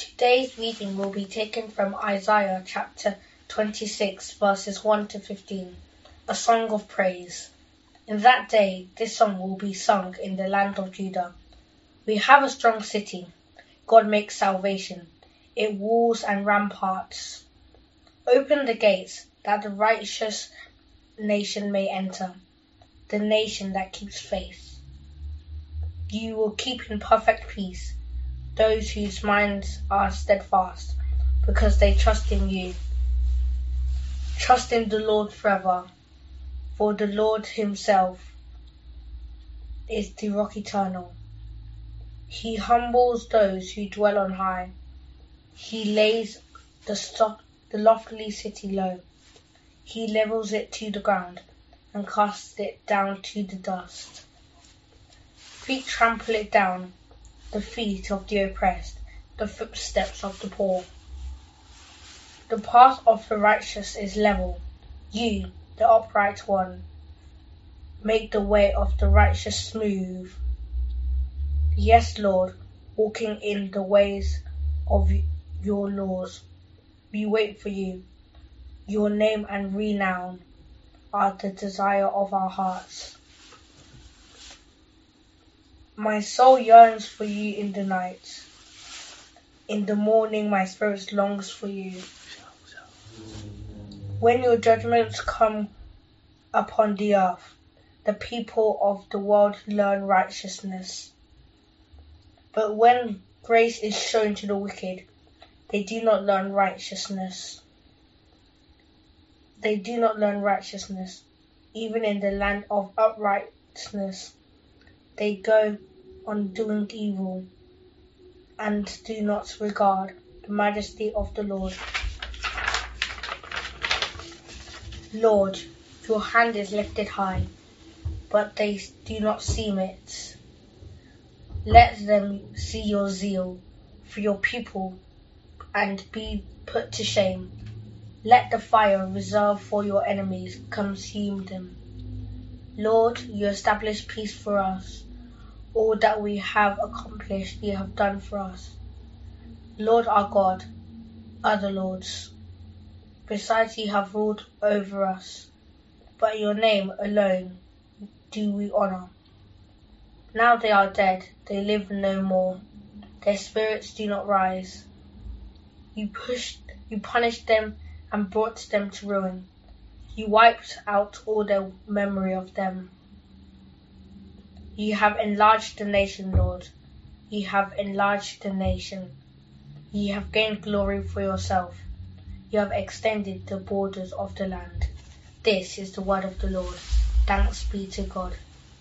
Today's reading will be taken from Isaiah chapter 26 verses 1 to 15, a song of praise. In that day, this song will be sung in the land of Judah. We have a strong city. God makes salvation. It walls and ramparts. Open the gates that the righteous nation may enter, the nation that keeps faith. You will keep in perfect peace those whose minds are steadfast, because they trust in you. Trust in the Lord forever, for the Lord himself is the rock eternal. He humbles those who dwell on high. He lays the lofty city low. He levels it to the ground and casts it down to the dust. Feet trample it down, the feet of the oppressed, the footsteps of the poor. The path of the righteous is level. You, the upright one, make the way of the righteous smooth. Yes, Lord, walking in the ways of your laws. We wait for you. Your name and renown are the desire of our hearts. My soul yearns for you in the night. In the morning my spirit longs for you. When your judgments come upon the earth, the people of the world learn righteousness. But when grace is shown to the wicked, they do not learn righteousness. They do not learn righteousness, even in the land of uprightness. They go on doing evil and do not regard the majesty of the Lord. Lord, your hand is lifted high, but they do not see it. Let them see your zeal for your people and be put to shame. Let the fire reserved for your enemies consume them. Lord, you establish peace for us. All that we have accomplished you have done for us. Lord our God, other lords, besides you have ruled over us, but your name alone do we honour. Now they are dead, they live no more, their spirits do not rise. You punished them and brought them to ruin. You wiped out all their memory of them. You have enlarged the nation, Lord. You have enlarged the nation. You have gained glory for yourself. You have extended the borders of the land. This is the word of the Lord. Thanks be to God.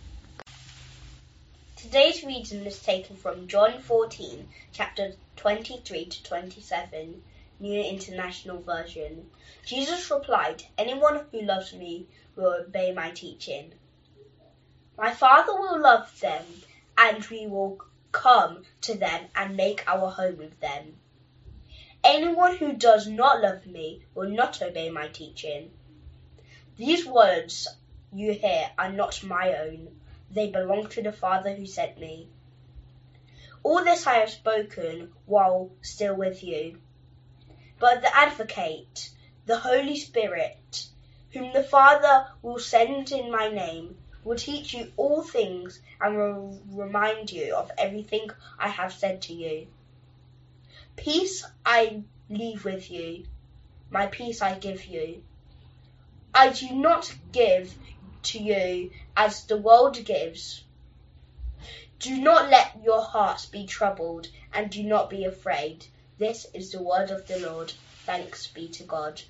Today's reading is taken from John 14, chapter 23 to 27, New International Version. Jesus replied, "Anyone who loves me will obey my teaching. My Father will love them, and we will come to them and make our home with them. Anyone who does not love me will not obey my teaching. These words you hear are not my own. They belong to the Father who sent me. All this I have spoken while still with you. But the Advocate, the Holy Spirit, whom the Father will send in my name, will teach you all things and will remind you of everything I have said to you. Peace I leave with you, my peace I give you. I do not give to you as the world gives. Do not let your hearts be troubled, and do not be afraid." This is the word of the Lord. Thanks be to God.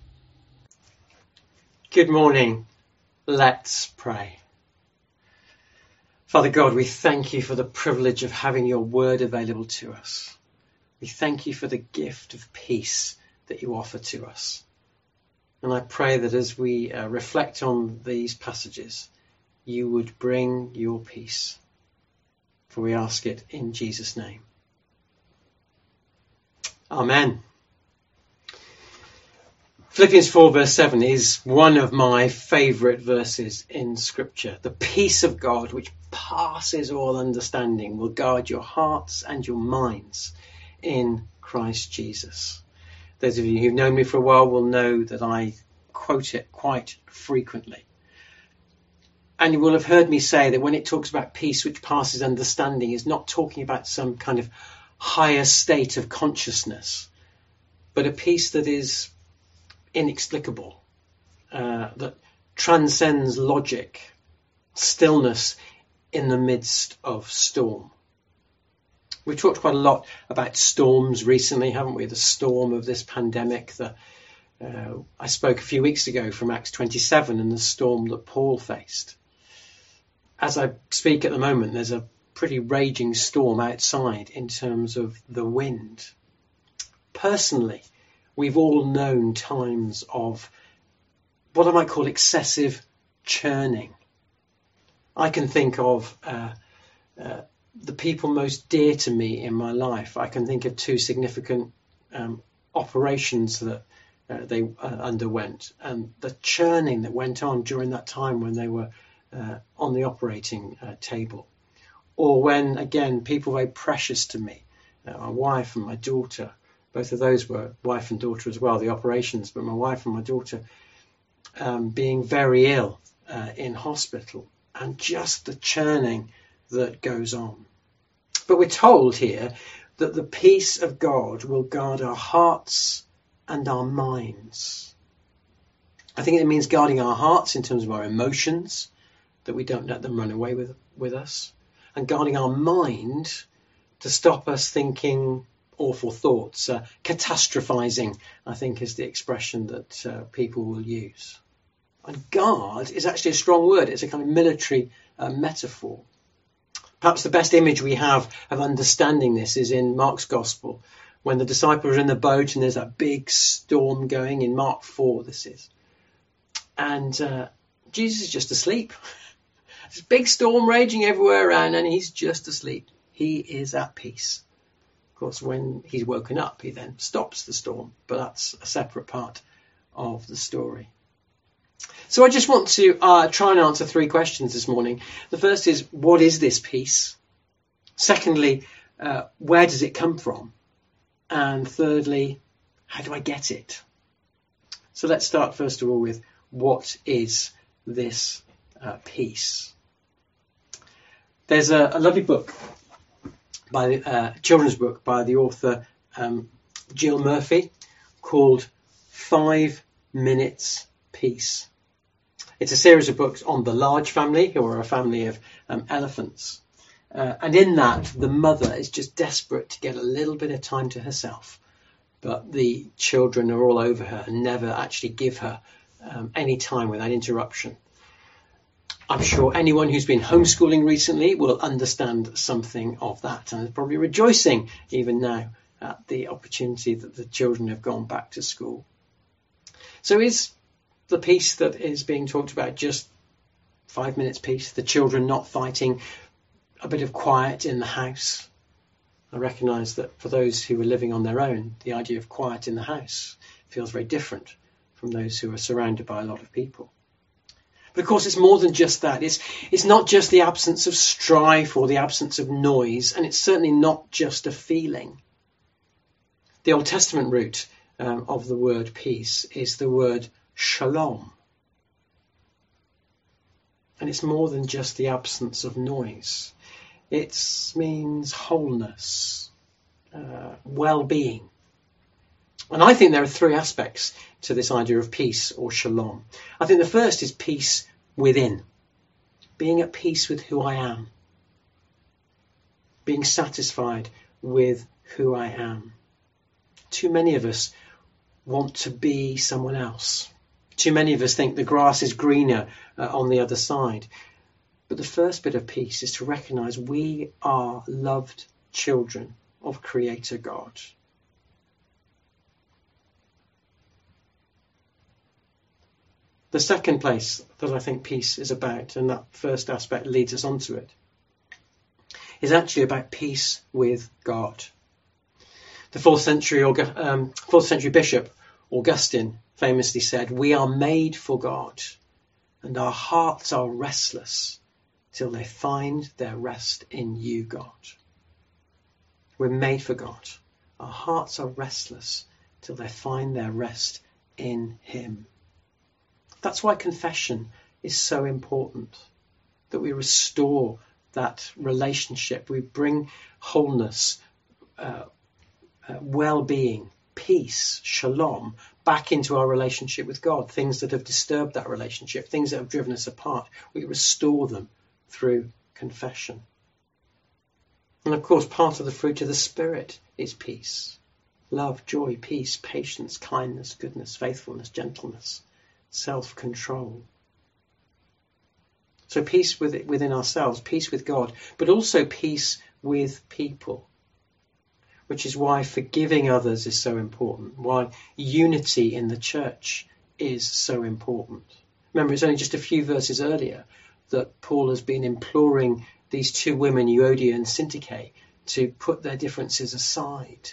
Good morning. Let's pray. Father God, we thank you for the privilege of having your word available to us. We thank you for the gift of peace that you offer to us. And I pray that as we reflect on these passages, you would bring your peace. For we ask it in Jesus' name. Amen. Philippians 4 verse 7 is one of my favourite verses in Scripture. The peace of God, which passes all understanding, will guard your hearts and your minds in Christ Jesus. Those of you who've known me for a while will know that I quote it quite frequently. And you will have heard me say that when it talks about peace which passes understanding, is not talking about some kind of higher state of consciousness, but a peace that is inexplicable, that transcends logic, stillness in the midst of storm. We've talked quite a lot about storms recently, haven't we? The storm of this pandemic. I spoke a few weeks ago from Acts 27 and the storm that Paul faced. As I speak at the moment, there's a pretty raging storm outside in terms of the wind. Personally, we've all known times of what I might call excessive churning. I can think of the people most dear to me in my life. I can think of two significant operations that they underwent, and the churning that went on during that time when they were on the operating table. Or when, again, people very precious to me, my wife and my daughter, both of those were wife and daughter as well, the operations, but my wife and my daughter being very ill in hospital, and just the churning that goes on. But we're told here that the peace of God will guard our hearts and our minds. I think it means guarding our hearts in terms of our emotions, that we don't let them run away with us, and guarding our mind to stop us thinking awful thoughts. Catastrophizing, I think, is the expression that people will use. And guard is actually a strong word. It's a kind of military metaphor. Perhaps the best image we have of understanding this is in Mark's Gospel, when the disciples are in the boat and there's a big storm going. In Mark 4, this is. And Jesus is just asleep. There's a big storm raging everywhere around and he's just asleep. He is at peace. Of course, when he's woken up, he then stops the storm, but that's a separate part of the story. So I just want to try and answer three questions this morning. The first is, what is this peace? Secondly, where does it come from? And thirdly, how do I get it? So let's start first of all with, what is this peace? There's a lovely book, by children's book by the author Jill Murphy, called 5 Minutes Peace. It's a series of books on the Large family, who are a family of elephants. And in that, the mother is just desperate to get a little bit of time to herself. But the children are all over her and never actually give her any time without interruption. I'm sure anyone who's been homeschooling recently will understand something of that, and is probably rejoicing even now at the opportunity that the children have gone back to school. So is the peace that is being talked about just 5 minutes peace, the children not fighting, a bit of quiet in the house? I recognise that for those who are living on their own, the idea of quiet in the house feels very different from those who are surrounded by a lot of people. But of course, it's more than just that. It's not just the absence of strife or the absence of noise, and it's certainly not just a feeling. The Old Testament root of the word peace is the word shalom. And it's more than just the absence of noise. It means wholeness, well-being. And I think there are three aspects to this idea of peace or shalom. I think the first is peace within, being at peace with who I am, being satisfied with who I am. Too many of us want to be someone else. Too many of us think the grass is greener on the other side. But the first bit of peace is to recognise we are loved children of Creator God. The second place that I think peace is about, and that first aspect leads us on to it, is actually about peace with God. The 4th century bishop Augustine famously said, "We are made for God, and our hearts are restless till they find their rest in you, God." We're made for God. Our hearts are restless till they find their rest in him. That's why confession is so important, that we restore that relationship. We bring wholeness, well-being, peace, shalom, back into our relationship with God. Things that have disturbed that relationship, things that have driven us apart, we restore them through confession. And of course, part of the fruit of the Spirit is peace. Love, joy, peace, patience, kindness, goodness, faithfulness, gentleness, self-control. So peace within ourselves, peace with God, but also peace with people, which is why forgiving others is so important, why unity in the church is so important. Remember, it's only just a few verses earlier that Paul has been imploring these two women, Euodia and Syntyche, to put their differences aside,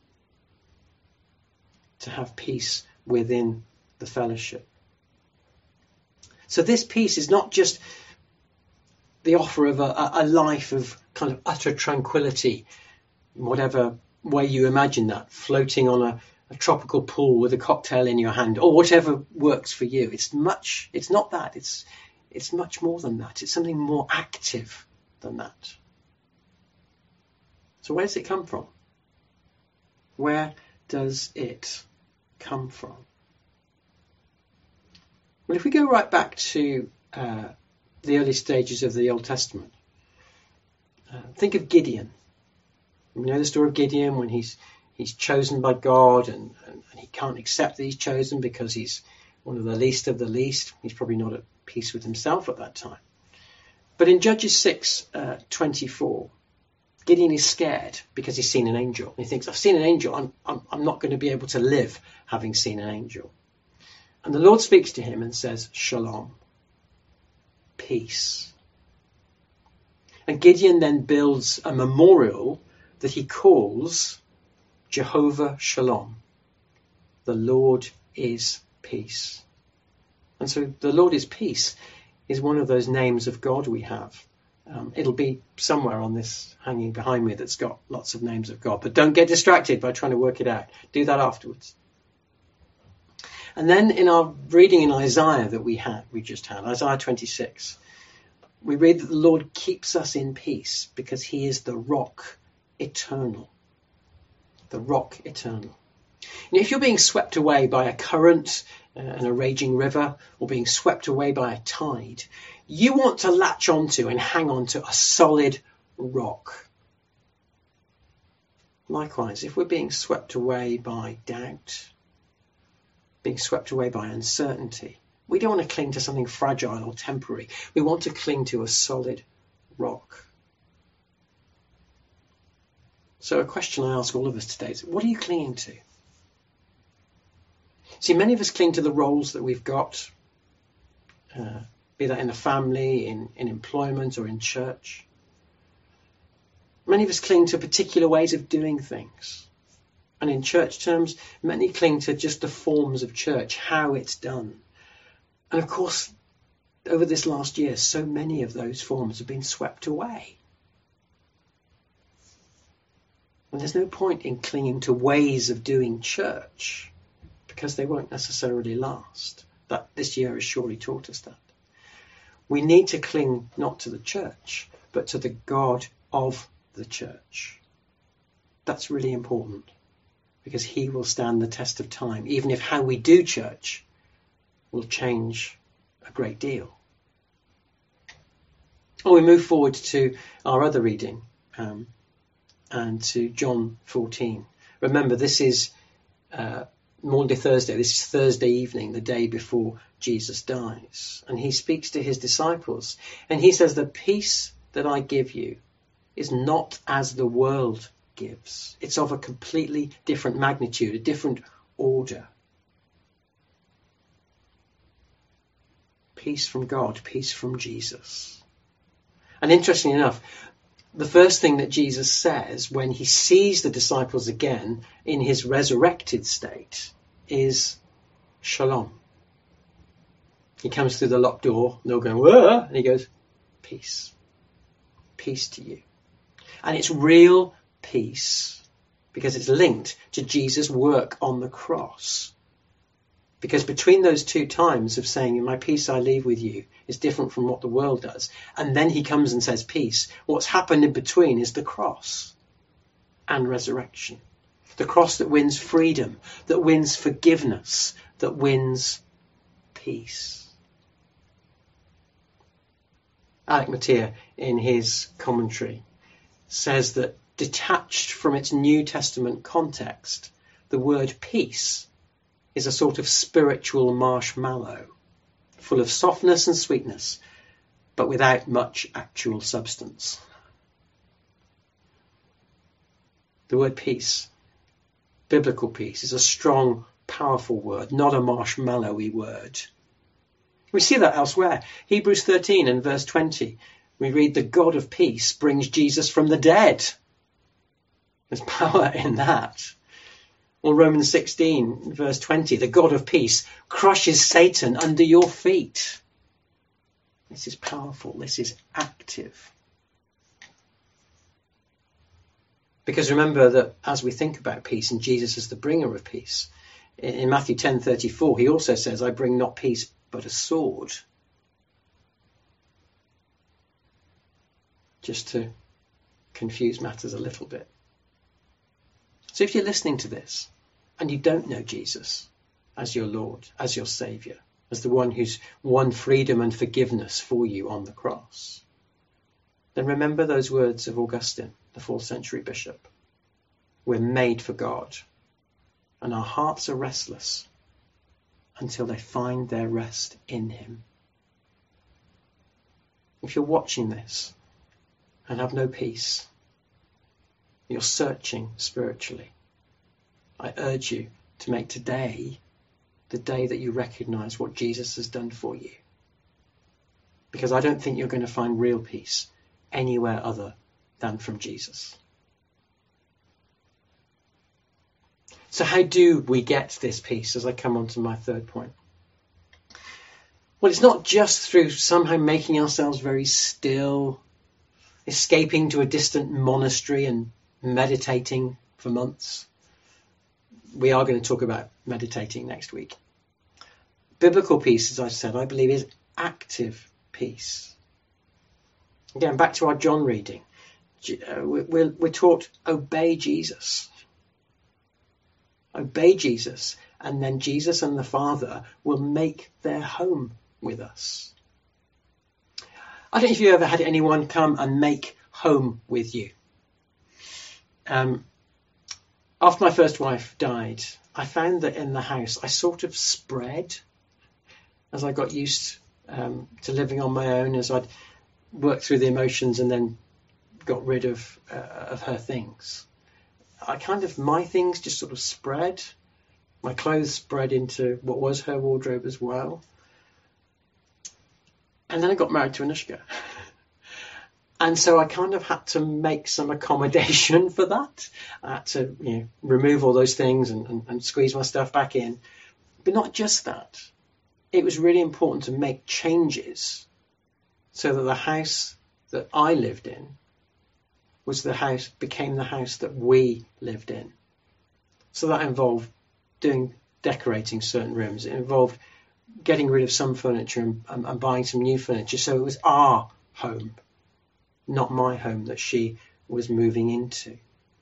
to have peace within the fellowship. So this peace is not just the offer of a life of kind of utter tranquility, whatever way you imagine that, floating on a tropical pool with a cocktail in your hand, or whatever works for you. It's not that. It's much more than that. It's something more active than that. So where does it come from? Where does it come from? Well, if we go right back to the early stages of the Old Testament, think of Gideon. We know the story of Gideon when he's chosen by God and he can't accept that he's chosen because he's one of the least of the least. He's probably not at peace with himself at that time. But in Judges 6:24, Gideon is scared because he's seen an angel. He thinks, I've seen an angel. I'm not going to be able to live having seen an angel. And the Lord speaks to him and says, Shalom, peace. And Gideon then builds a memorial that he calls Jehovah Shalom. The Lord is peace. And so the Lord is peace is one of those names of God we have. It'll be somewhere on this hanging behind me that's got lots of names of God. But don't get distracted by trying to work it out. Do that afterwards. And then in our reading in Isaiah that we just had, Isaiah 26, we read that the Lord keeps us in peace because he is the rock eternal. The rock eternal. And if you're being swept away by a current and a raging river, or being swept away by a tide, you want to latch onto and hang on to a solid rock. Likewise, if we're being swept away by doubt, being swept away by uncertainty, we don't want to cling to something fragile or temporary. We want to cling to a solid rock. So a question I ask all of us today is, what are you clinging to? See, many of us cling to the roles that we've got, be that in the family, in employment, or in church. Many of us cling to particular ways of doing things. And in church terms, many cling to just the forms of church, how it's done. And of course, over this last year, so many of those forms have been swept away. And there's no point in clinging to ways of doing church, because they won't necessarily last. That this year has surely taught us that. We need to cling not to the church, but to the God of the church. That's really important, because he will stand the test of time, even if how we do church will change a great deal. We move forward to our other reading, and to John 14. Remember, this is Maundy Thursday. This is Thursday evening, the day before Jesus dies. And he speaks to his disciples. And he says, the peace that I give you is not as the world gives. It's of a completely different magnitude, a different order. Peace from God, peace from Jesus. And interestingly enough, the first thing that Jesus says when he sees the disciples again in his resurrected state is Shalom. He comes through the locked door, and they're going, whoa, and he goes, peace. Peace to you. And it's real peace, because it's linked to Jesus' work on the cross. Because between those two times of saying, my peace I leave with you, is different from what the world does, and then he comes and says peace, what's happened in between is the cross and resurrection. The cross that wins freedom, that wins forgiveness, that wins peace. Alec Motyer, in his commentary, says that detached from its New Testament context, the word peace is a sort of spiritual marshmallow, full of softness and sweetness, but without much actual substance. The word peace, biblical peace, is a strong, powerful word, not a marshmallowy word. We see that elsewhere. Hebrews 13 and verse 20, we read, the God of peace brings Jesus from the dead. There's power in that. Or Romans 16 verse 20, the God of peace crushes Satan under your feet. This is powerful. This is active. Because remember that as we think about peace and Jesus as the bringer of peace, in Matthew 10:34, he also says, I bring not peace but a sword. Just to confuse matters a little bit. So if you're listening to this and you don't know Jesus as your Lord, as your Saviour, as the one who's won freedom and forgiveness for you on the cross, then remember those words of Augustine, the 4th century bishop. We're made for God, and our hearts are restless until they find their rest in him. If you're watching this and have no peace, you're searching spiritually, I urge you to make today the day that you recognise what Jesus has done for you. Because I don't think you're going to find real peace anywhere other than from Jesus. So how do we get this peace, as I come on to my third point? Well, it's not just through somehow making ourselves very still, escaping to a distant monastery and meditating for months. We are going to talk about meditating next week. Biblical peace, as I said, I believe is active peace. Again, back to our John reading. We're taught, obey Jesus. Obey Jesus, and then Jesus and the Father will make their home with us. I don't know if you ever had anyone come and make home with you. After my first wife died, I found that in the house I sort of spread as I got used to living on my own, as I'd worked through the emotions and then got rid of her things. My things just sort of spread. My clothes spread into what was her wardrobe as well. And then I got married to Anushka. And so I kind of had to make some accommodation for that. I had to remove all those things and squeeze my stuff back in. But not just that. It was really important to make changes so that the house that I lived in became the house that we lived in. So that involved decorating certain rooms. It involved getting rid of some furniture and buying some new furniture. So it was our home, not my home that she was moving into.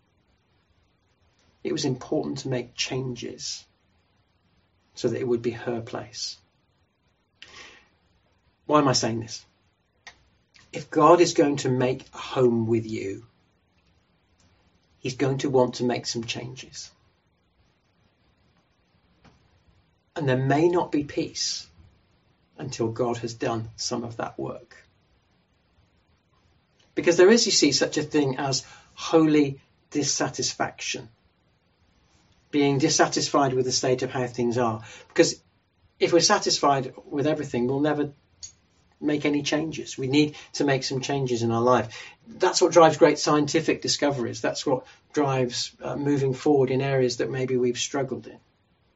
It was important to make changes so that it would be her place. Why am I saying this? If God is going to make a home with you, he's going to want to make some changes. And there may not be peace until God has done some of that work. Because there is, you see, such a thing as holy dissatisfaction. Being dissatisfied with the state of how things are. Because if we're satisfied with everything, we'll never make any changes. We need to make some changes in our life. That's what drives great scientific discoveries. That's what drives moving forward in areas that maybe we've struggled in.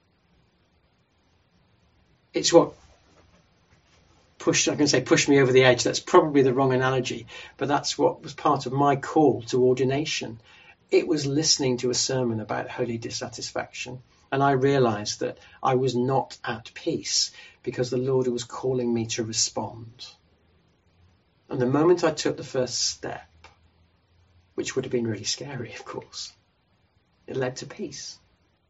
It's what pushed me over the edge. That's probably the wrong analogy, but that's what was part of my call to ordination. it was listening to a sermon about holy dissatisfaction, and I realized that I was not at peace because the Lord was calling me to respond. And the moment I took the first step, which would have been really scary, of course, it led to peace.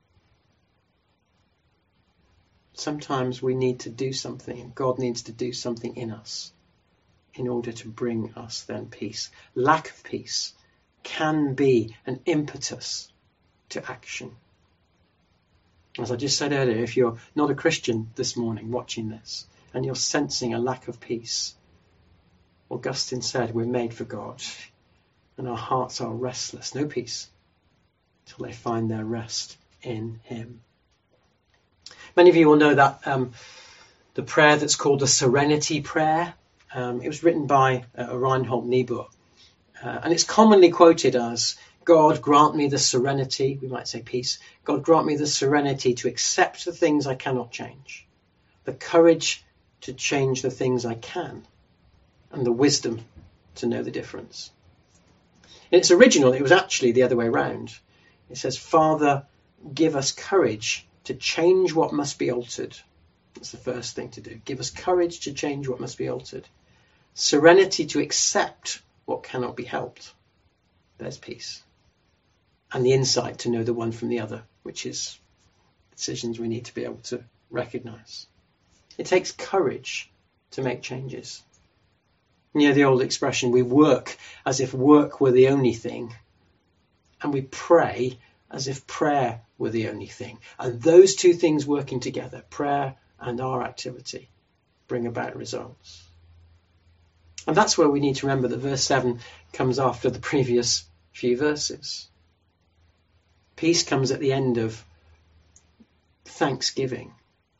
Sometimes we need to do something, and God needs to do something in us in order to bring us then peace. Lack of peace can be an impetus to action. As I just said earlier, if you're not a Christian this morning watching this and you're sensing a lack of peace, Augustine said we're made for God and our hearts are restless, no peace, till they find their rest in him. Many of you will know that the prayer that's called the Serenity Prayer. It was written by Reinhold Niebuhr. And it's commonly quoted as, God grant me the serenity, we might say peace, God grant me the serenity to accept the things I cannot change, the courage to change the things I can, and the wisdom to know the difference. In its original, it was actually the other way around. It says, Father, give us courage to change what must be altered. That's the first thing to do. Give us courage to change what must be altered. Serenity to accept what cannot be helped. There's peace. And the insight to know the one from the other, which is decisions we need to be able to recognize. It takes courage to make changes. You know the old expression, we work as if work were the only thing, and we pray as if prayer were the only thing. And those two things working together, prayer and our activity, bring about results. And that's where we need to remember that verse 7 comes after the previous few verses. Peace comes at the end of thanksgiving.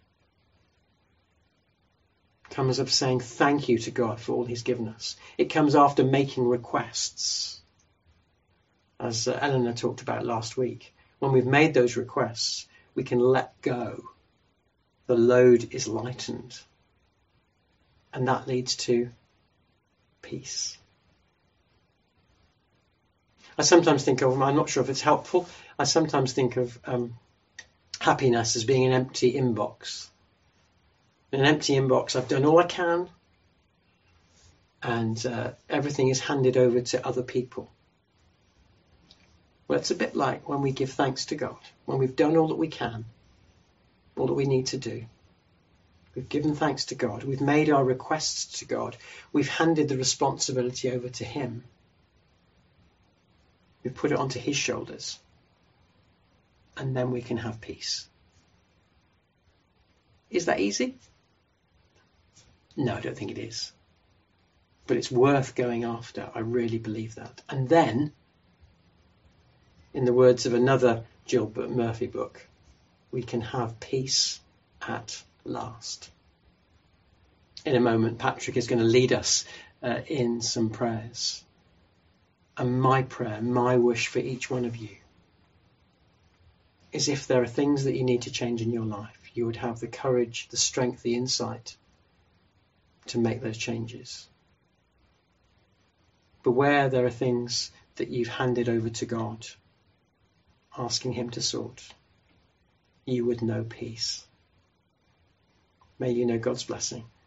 Comes of saying thank you to God for all he's given us. It comes after making requests. As Eleanor talked about last week, when we've made those requests, we can let go. The load is lightened. And that leads to peace. I sometimes think of, I'm not sure if it's helpful, I sometimes think of happiness as being an empty inbox. In an empty inbox, I've done all I can, and everything is handed over to other people. Well, it's a bit like when we give thanks to God, when we've done all that we can, all that we need to do. We've given thanks to God. We've made our requests to God. We've handed the responsibility over to him. We've put it onto his shoulders. And then we can have peace. Is that easy? No, I don't think it is. But it's worth going after. I really believe that. And then, in the words of another Gilbert Murphy book, we can have peace at last. In a moment, Patrick is going to lead us in some prayers. And my prayer, my wish for each one of you is if there are things that you need to change in your life, you would have the courage, the strength, the insight to make those changes. But where there are things that you've handed over to God, asking him to sort, you would know peace. May you know God's blessing.